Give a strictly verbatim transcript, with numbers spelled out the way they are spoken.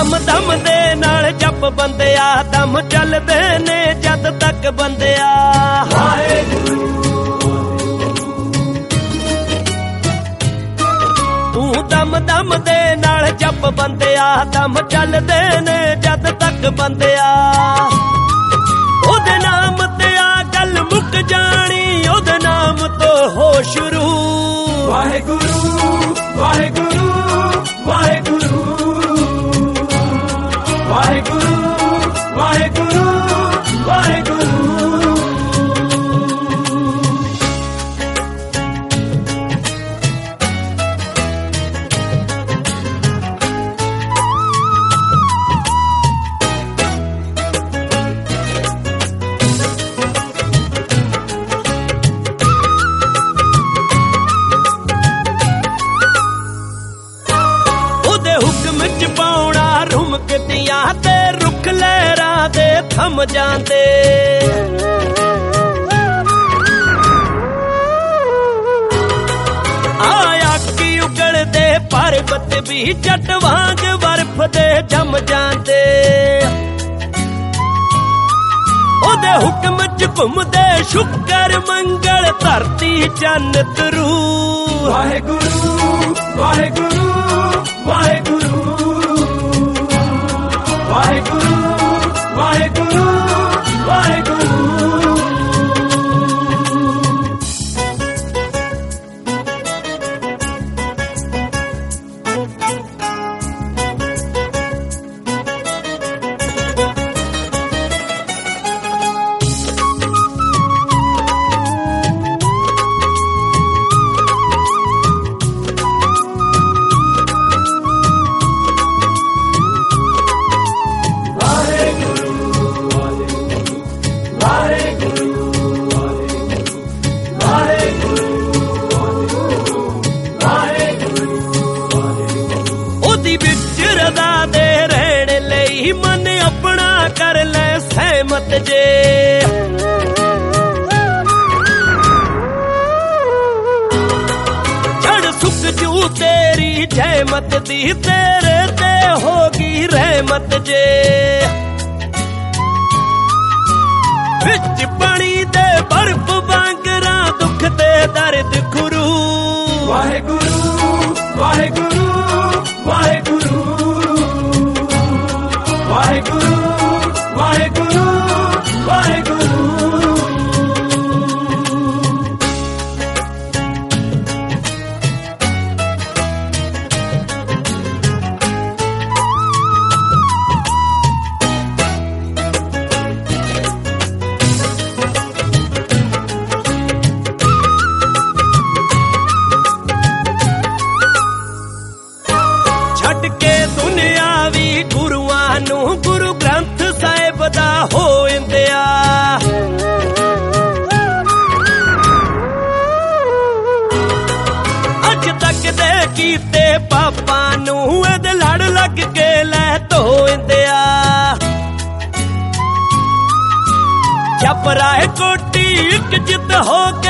दम दम दे नाल जप बंदिया दम चलदे ने जद तक बंदिया तू दम दम दे नाल जप बंदिया दम चलदे ने जद तक बंदिया ओदे नाम ते आ गल मुक जानी ओदे नाम तो हो शुरू वाहेगुरु वाहेगुरु वाहेगुरु वाहेगुरु वाहेगुरु वाहेगुरु हुक्म च पाउणा रुमकदियां ते रुख लहरां दे थम जांदे आया की उगलदे पर्वत भी जट वांग बर्फ दे जम जांदे ओदे हुक्म च घुमदे शुक्र मंगल धरती चन्न तरू वाहेगुरु वाहेगुरु वाहेगुरु वाहेगुरु वाहेगुरु वाहेगुरु दे रहण लई मन अपना कर ले सहमत जे जड़ सुख जू तेरी जहमत दी तेरे ते होगी रहमत जे विच पानी दे बर्फ वांगरा दुख ते दर्द गुरु वाहेगुरु वाहेगुरु वाहेगुरु वाहेगुरु वाहेगुरु वाहेगुरु छड़ के दुनिया भी गुरुआं नू गुरु ग्रंथ साहिब दा हो इंदिया अज तक दे कीते पापा नू एदे लड़ लग के लै धो इंदिया जपराए कोटी इक जित हो